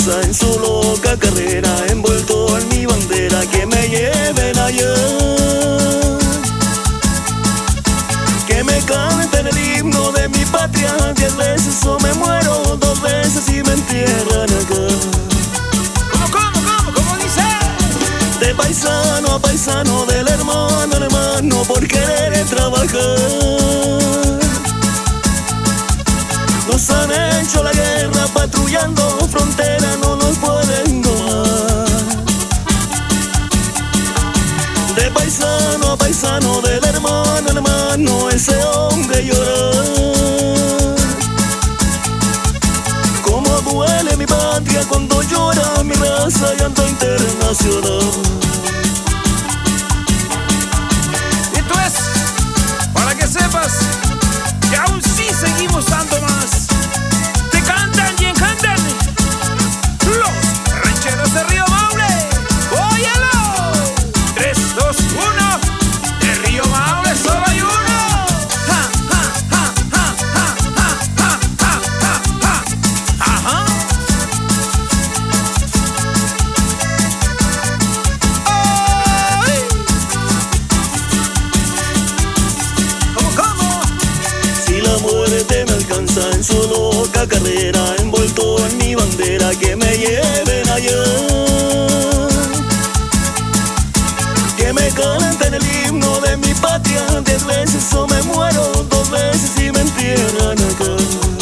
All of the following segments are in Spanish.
alcanza en su loca carrera, envuelto en mi bandera, que me lleven allá, que me canten el himno de mi patria 10 veces o me muero 2 veces y me entierran acá. ¿Cómo dice? De paisano a paisano, del hermano a hermano, por querer trabajar. Nos han hecho la guerra patrullando frontera, no nos pueden domar. De paisano a paisano, del hermano a hermano, ese hombre llora. Cómo duele mi patria cuando llora mi raza, llanto internacional. Esto es para que sepas que aún sí seguimos dando más. Te cantan y encantan los rancheros de Río Maule. ¡Óyelo! 3, 2, 1. De Río Maule solo hay uno. ¡Ja, ja, ja, ja, ja, ja, ja, ja, ja, ja! ¡Ajá! ¡Ay! ¿Cómo? Si la muerte me alcanza en su loca carrera, envuelto en mi bandera, que me lleven allá, que me canten el himno de mi patria 10 veces o me muero 2 veces y me entierran acá.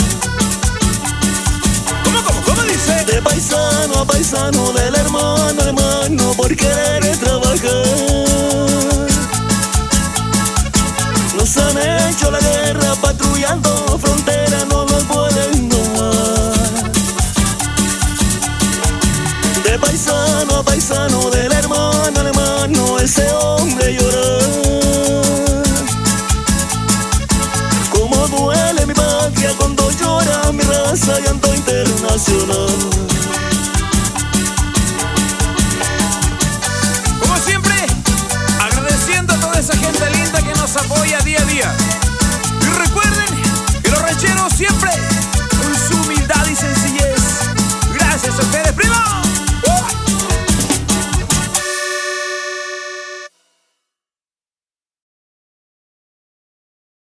¿Cómo dice? De paisano a paisano, del hermano a hermano, por querer trabajar. Nos han hecho la guerra patrullando frontera, no nos pueden domar. De paisano a paisano, del hermano a hermano, ese hombre llora. Cómo duele mi patria cuando llora mi raza, llanto internacional.